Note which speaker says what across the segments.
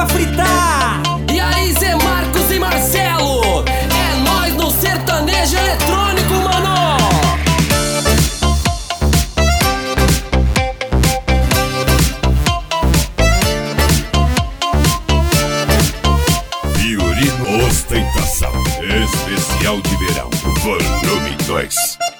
Speaker 1: pra fritar.
Speaker 2: E aí, Zé Marcos e Marcelo, é nós no sertanejo eletrônico, mano.
Speaker 3: Fiorino Ostentação Especial de Verão, Volume 2.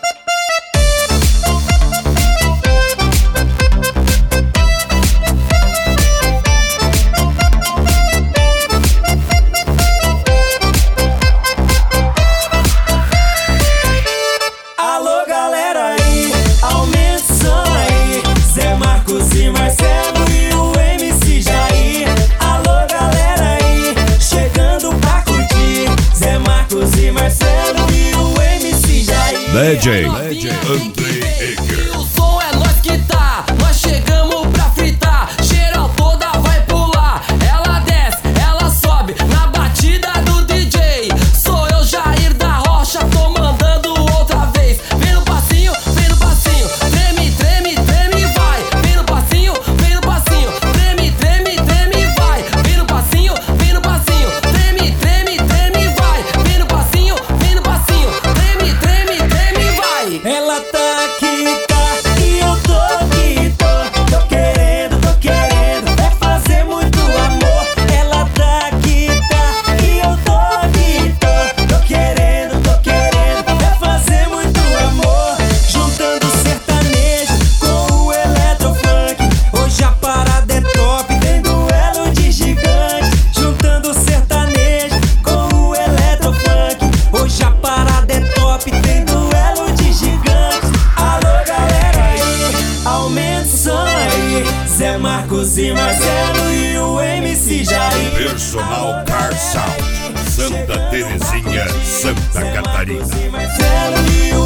Speaker 1: Alô galera aí, aumenta o som aí. Zé Marcos e Marcelo e o MC Jair. Alô galera aí, chegando pra curtir. Zé Marcos e Marcelo e o MC Jair.
Speaker 3: DJ André Eger.
Speaker 2: E o som é nós que tá, nós chegamos pra fritar. Geral toda vai pular, ela desce, ela sobe na batida do DJ. Sou eu, Jair da Rocha, tô mandando outra vez. Vem no passinho, treme, treme, treme, vai. Vem no passinho, treme, treme, treme, vai. Vem no passinho, treme, treme, treme, vai. Vem no passinho, treme, treme, treme, vai.
Speaker 1: Ela tá aqui, tá, e eu tô aqui, tô. Tô querendo, é fazer muito amor. Ela tá aqui, tá, e eu tô aqui, tô. Tô querendo, é fazer muito amor. Juntando sertanejo com o eletrofunk. Hoje a parada é top, tem duelo de gigante. Juntando sertanejo com o eletrofunk. Hoje a parada é top, tem duelo de gigantes. Alô galera aí, aumenta o som aí. Zé Marcos e Marcelo e o MC Jair.
Speaker 3: Personal Car Sound, Santa Terezinha, Santa Catarina.
Speaker 1: Marcelo e o